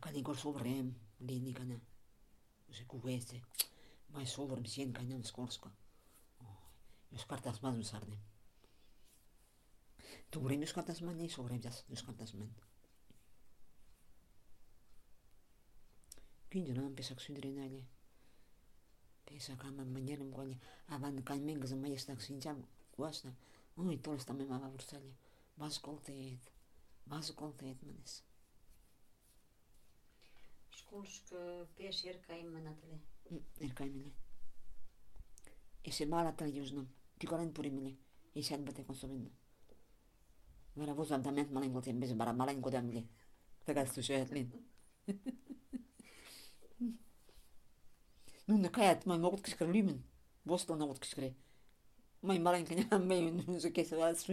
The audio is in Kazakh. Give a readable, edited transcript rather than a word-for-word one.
Кәденгөр сол рем, линигана. Уже кугуэсе. Май солырым сен кайнам скорско. Юскартасмаз мусардем. Тугрем юскартасман не солрем жас юскартасман. Күндерам песак сүндіренәлі. Песак ама манерым қойны. Аван каймен кызым майыстак синчам куасна. Ой, толыстамем ава вурсали. Баз колтет манес. Школшка пеш еркайым манатылы. Еркаймене. Есе малатал южным. Тикорен пуремеле. Есен бате консовенно. Вара возам тамент мален колтем без бара мален кодамле. Така слушаетлин. Ну, накаят, май могут кишкар люмен. Бостал на вот кишкаре. Май маленький, май, ну, за кесо,